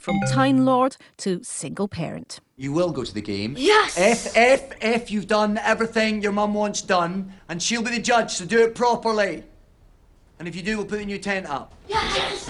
from Time Lord to single parent. You will go to the game. Yes! If you've done everything your mum wants done, and she'll be the judge, so do it properly. And if you do, we'll put the new tent up. Yes!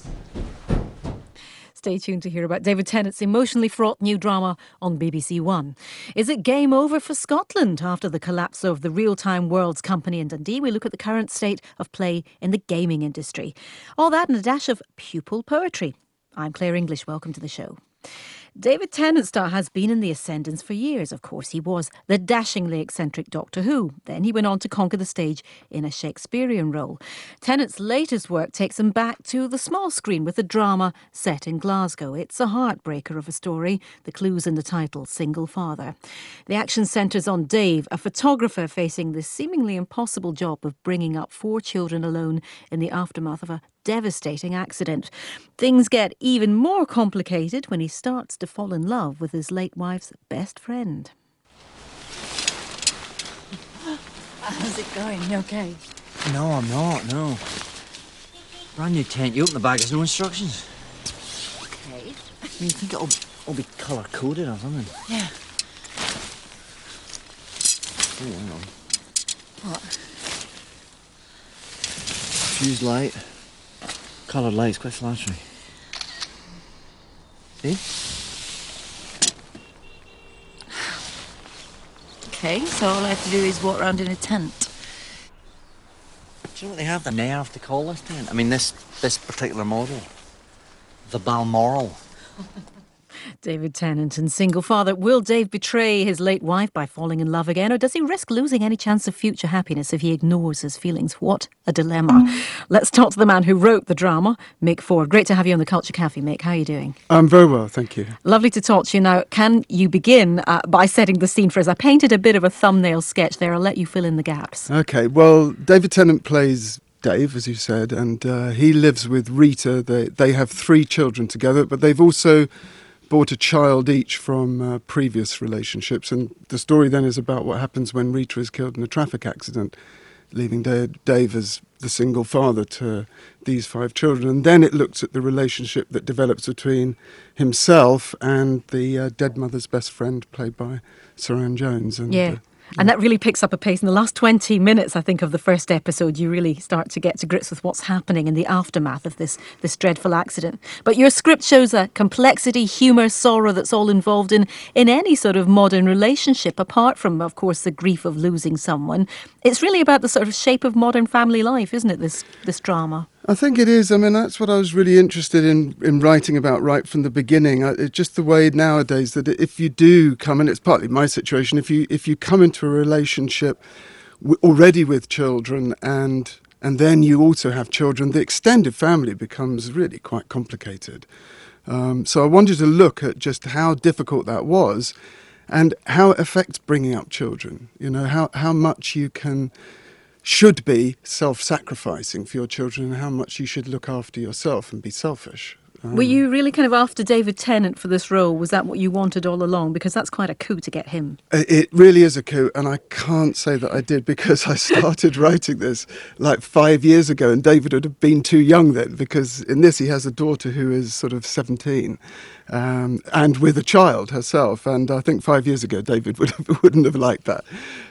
Stay tuned to hear about David Tennant's emotionally fraught new drama on BBC One. Is it game over for Scotland after the collapse of the Real-Time Worlds company in Dundee? We look at the current state of play in the gaming industry. All that and a dash of pupil poetry. I'm Claire English. Welcome to the show. David Tennant's star has been in the ascendance for years. Of course, he was the dashingly eccentric Doctor Who. Then he went on to conquer the stage in a Shakespearean role. Tennant's latest work takes him back to the small screen with a drama set in Glasgow. It's a heartbreaker of a story. The clue's in the title, Single Father. The action centres on Dave, a photographer facing the seemingly impossible job of bringing up 4 children alone in the aftermath of a devastating accident. Things get even more complicated when he starts to fall in love with his late wife's best friend. How's it going? You okay? No, I'm not, no. Brand new tent, you open the bag, there's no instructions. Okay. I mean, you think it'll be colour-coded or something? Yeah. Oh, hang on. What? Fused light. Coloured lights, quite flattering. See? Okay, so all I have to do is walk around in a tent. Do you know what they have the nerve to call this tent? I mean, this particular model. The Balmoral. David Tennant and single father. Will Dave betray his late wife by falling in love again, or does he risk losing any chance of future happiness if he ignores his feelings? What a dilemma. Let's talk to the man who wrote the drama, Mick Ford. Great to have you on the Culture Cafe, Mick. How are you doing? I'm very well, thank you. Lovely to talk to you. Now, can you begin by setting the scene for us? I painted a bit of a thumbnail sketch there. I'll let you fill in the gaps. Okay, well, David Tennant plays Dave, as you said, and he lives with Rita. They have 3 children together, but they've also brought a child each from previous relationships. And the story then is about what happens when Rita is killed in a traffic accident, leaving Dave as the single father to these 5 children. And then it looks at the relationship that develops between himself and the dead mother's best friend, played by Saran Jones. And, Yeah. And that really picks up a pace. In the last 20 minutes, I think, of the first episode, you really start to get to grips with what's happening in the aftermath of this dreadful accident. But your script shows a complexity, humour, sorrow that's all involved in any sort of modern relationship, apart from, of course, the grief of losing someone. It's really about the sort of shape of modern family life, isn't it, this drama? I think it is. I mean, that's what I was really interested in writing about right from the beginning. It's just the way nowadays that if you do come, and it's partly my situation, if you come into a relationship already with children and then you also have children, the extended family becomes really quite complicated. So I wanted to look at just how difficult that was and how it affects bringing up children. You know, how much you should be self-sacrificing for your children and how much you should look after yourself and be selfish. Were you really kind of after David Tennant for this role? Was that what you wanted all along? Because that's quite a coup to get him. It really is a coup, and I can't say that I did because I started writing this like 5 years ago, and David would have been too young then, because in this he has a daughter who is sort of 17 and with a child herself, and I think 5 years ago David wouldn't have liked that.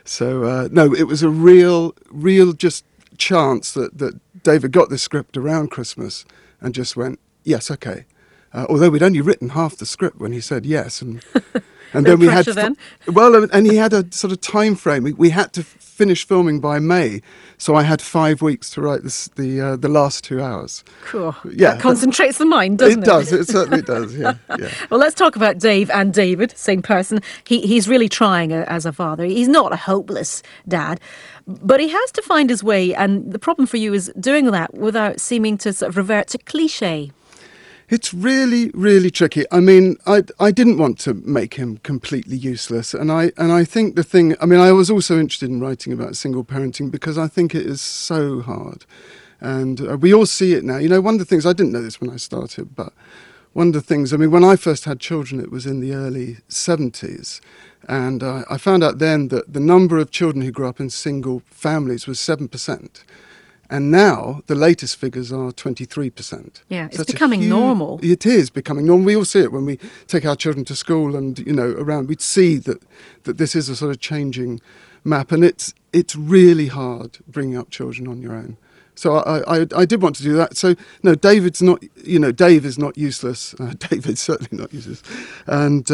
So no, it was a real just chance that David got this script around Christmas and just went, yes, okay. Although we'd only written half the script when he said yes, and then we had and he had a sort of time frame. We had to finish filming by May, so I had 5 weeks to write the last 2 hours. Cool. Yeah, that concentrates the mind, doesn't it? It does. It certainly does. Yeah. Well, let's talk about Dave and David, same person. He's really trying as a father. He's not a hopeless dad, but he has to find his way. And the problem for you is doing that without seeming to sort of revert to cliche. It's really, really tricky. I mean, I didn't want to make him completely useless. And I think the thing, I mean, I was also interested in writing about single parenting because I think it is so hard. And we all see it now. You know, one of the things, I didn't know this when I started, but one of the things, I mean, when I first had children, it was in the early 70s. And I found out then that the number of children who grew up in single families was 7%. And now the latest figures are 23%. Yeah, it's So that's a becoming normal. It is becoming normal. We all see it when we take our children to school and, around. We'd see that this is a sort of changing map, and it's really hard bringing up children on your own. So I did want to do that. So no, David's not, Dave is not useless. David's certainly not useless. And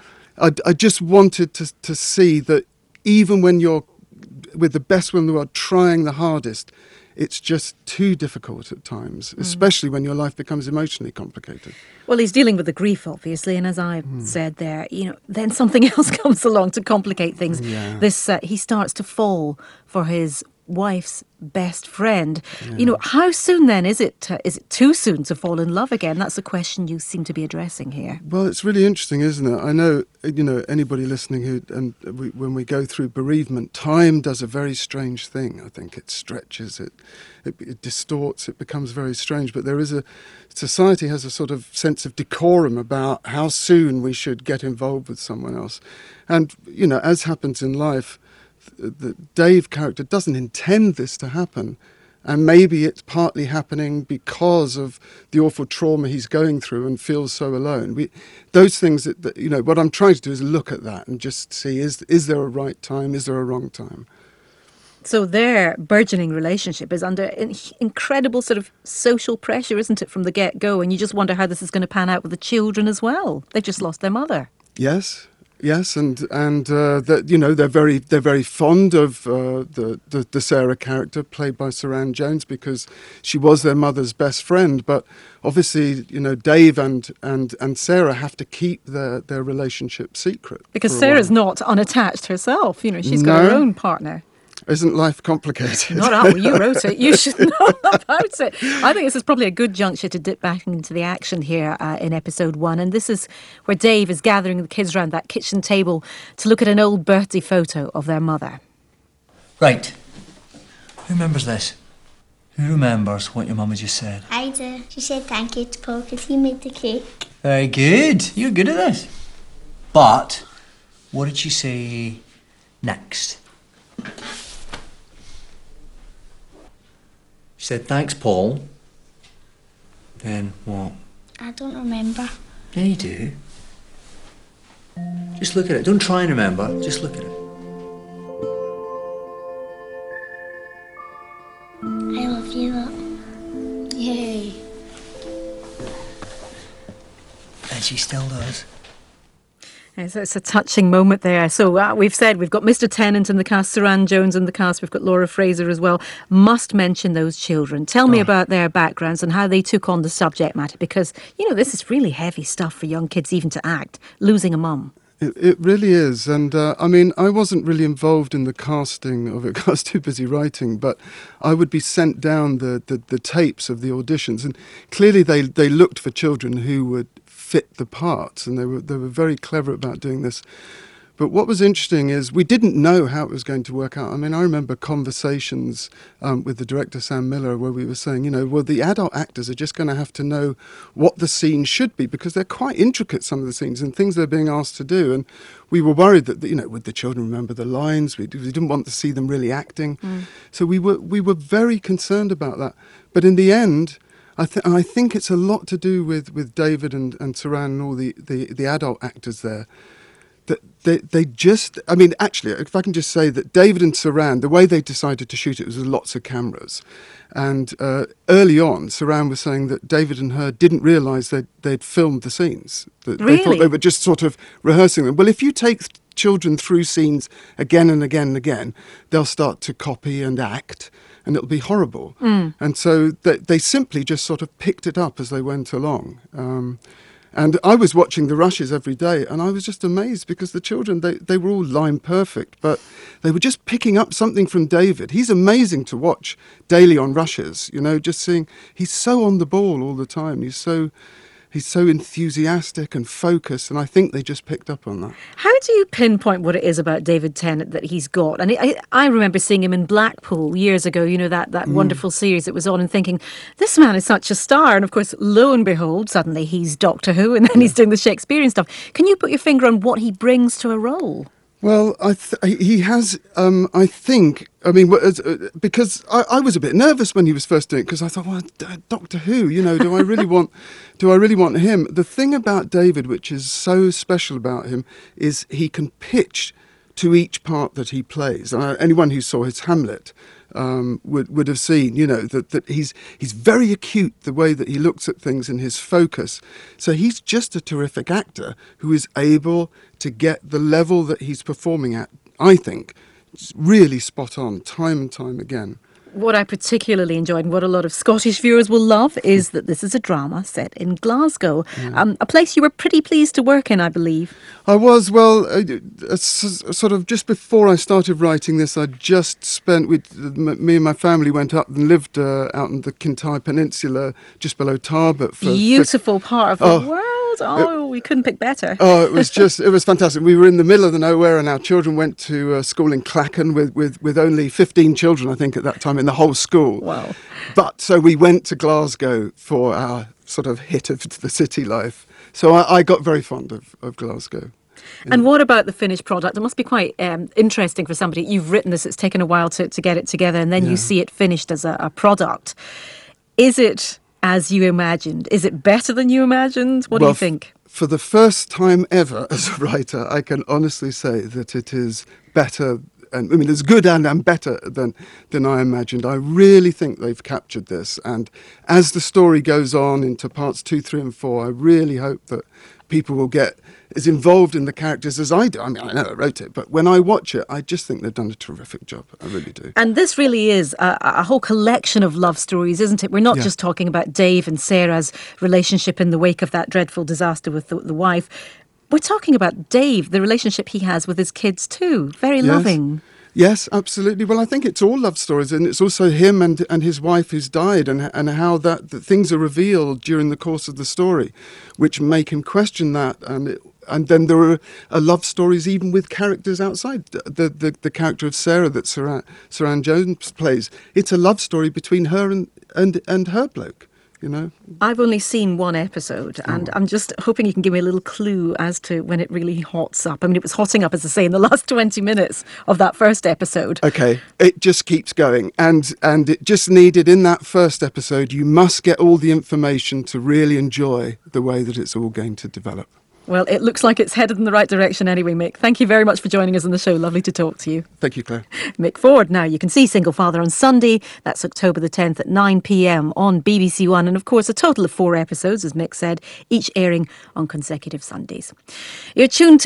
I just wanted to see that even when you're with the best will in the world, trying the hardest, it's just too difficult at times, especially when your life becomes emotionally complicated. Well, he's dealing with the grief, obviously, and as I said there, then something else comes along to complicate things. Yeah. He starts to fall for his wife's best friend. How soon then is it too soon to fall in love again? That's a question you seem to be addressing here. Well, it's really interesting, isn't it? I know, anybody listening when we go through bereavement, time does a very strange thing. I think it stretches, it distorts, it becomes very strange. But society has a sort of sense of decorum about how soon we should get involved with someone else. And, as happens in life, the Dave character doesn't intend this to happen, and maybe it's partly happening because of the awful trauma he's going through and feels so alone. Those things that what I'm trying to do is look at that and just see, is there a right time, is there a wrong time? So their burgeoning relationship is under incredible sort of social pressure, isn't it, from the get-go? And you just wonder how this is going to pan out with the children as well. They've just lost their mother. Yes, and they're very fond of the Sarah character played by Saran Jones because she was their mother's best friend. But obviously, Dave and Sarah have to keep their relationship secret because for a Sarah's while. not unattached herself. She's got her own partner. Isn't life complicated? Not at all. You wrote it. You should know about it. I think this is probably a good juncture to dip back into the action here in episode 1. And this is where Dave is gathering the kids around that kitchen table to look at an old birthday photo of their mother. Right. Who remembers this? Who remembers what your mama just said? I do. She said thank you to Paul because he made the cake. Very good. You're good at this. But what did she say next? She said, thanks, Paul. Then what? I don't remember. Yeah, you do. Just look at it. Don't try and remember. Just look at it. I love you lot. Yay. And she still does. It's a touching moment there. So we've said we've got Mr. Tennant in the cast, Saran Jones in the cast, we've got Laura Fraser as well. Must mention those children. Tell me about their backgrounds and how they took on the subject matter, because, this is really heavy stuff for young kids even to act, losing a mum. It really is. And I wasn't really involved in the casting of it. I was too busy writing, but I would be sent down the tapes of the auditions, and clearly they looked for children who would fit the parts, and they were very clever about doing this. But what was interesting is we didn't know how it was going to work out. I remember conversations with the director, Sam Miller, where we were saying, the adult actors are just going to have to know what the scene should be, because they're quite intricate, some of the scenes, and things they're being asked to do. And we were worried that, would the children remember the lines? We didn't want to see them really acting. So we were very concerned about that. But in the end, I think it's a lot to do with David and Saran and all the adult actors there. That they just, actually, if I can just say that David and Saran, the way they decided to shoot it was with lots of cameras. And early on, Saran was saying that David and her didn't realise they'd filmed the scenes. That Really? They thought they were just sort of rehearsing them. Well, if you take children through scenes again and again and again, they'll start to copy and act, and it'll be horrible. And so they simply just sort of picked it up as they went along. And I was watching the rushes every day, and I was just amazed because the children, they were all line perfect, but they were just picking up something from David. He's amazing to watch daily on rushes, just seeing, he's so on the ball all the time. He's so enthusiastic and focused, and I think they just picked up on that. How do you pinpoint what it is about David Tennant that he's got? And I remember seeing him in Blackpool years ago, that wonderful series that was on, and thinking, this man is such a star. And of course, lo and behold, suddenly he's Doctor Who, and then he's doing the Shakespearean stuff. Can you put your finger on what he brings to a role? Well, he has. I think. I mean, because I was a bit nervous when he was first doing it, because I thought, well, Doctor Who. You know, do I really want him? The thing about David, which is so special about him, is he can pitch to each part that he plays. Anyone who saw his Hamlet would have seen, you know, that he's very acute, the way that he looks at things and his focus. So he's just a terrific actor who is able to get the level that he's performing at, I think, really spot on, time and time again. What I particularly enjoyed and what a lot of Scottish viewers will love is that this is a drama set in Glasgow, a place you were pretty pleased to work in, I believe. I was, well, sort of just before I started writing this, I just spent, me and my family went up and lived out on the Kintyre Peninsula, just below Tarbert. Beautiful part of the world. Oh, we couldn't pick better. Oh, it was fantastic. We were in the middle of the nowhere, and our children went to school in Clachan with only 15 children, I think, at that time in the whole school. Wow. But so we went to Glasgow for our sort of hit of the city life. So I got very fond of Glasgow. And what about the finished product? It must be quite interesting for somebody. You've written this, it's taken a while to get it together, and then you see it finished as a product. Is it as you imagined? Is it better than you imagined? What do you think? For the first time ever as a writer, I can honestly say that it is better, and I mean, it's good and better than I imagined. I really think they've captured this, and as the story goes on into parts 2, 3 and 4, I really hope that people will get as involved in the characters as I do. I mean, I know I wrote it, but when I watch it, I just think they've done a terrific job. I really do. And this really is a whole collection of love stories, isn't it? We're not just talking about Dave and Sarah's relationship in the wake of that dreadful disaster with the wife. We're talking about Dave, the relationship he has with his kids too. Very loving. Yes, absolutely. Well, I think it's all love stories, and it's also him and his wife who's died, and how that things are revealed during the course of the story, which make him question that. And then there are love stories even with characters outside. The character of Sarah that Saran Jones plays, it's a love story between her and her bloke. You know, I've only seen one episode, and I'm just hoping you can give me a little clue as to when it really hots up. I mean, it was hotting up, as I say, in the last 20 minutes of that first episode. Okay, it just keeps going, and it just needed, in that first episode, you must get all the information to really enjoy the way that it's all going to develop. Well, it looks like it's headed in the right direction anyway, Mick. Thank you very much for joining us on the show. Lovely to talk to you. Thank you, Claire. Mick Ford. Now, you can see Single Father on Sunday. That's October the 10th at 9 p.m. on BBC One. And, of course, a total of 4 episodes, as Mick said, each airing on consecutive Sundays. You're tuned to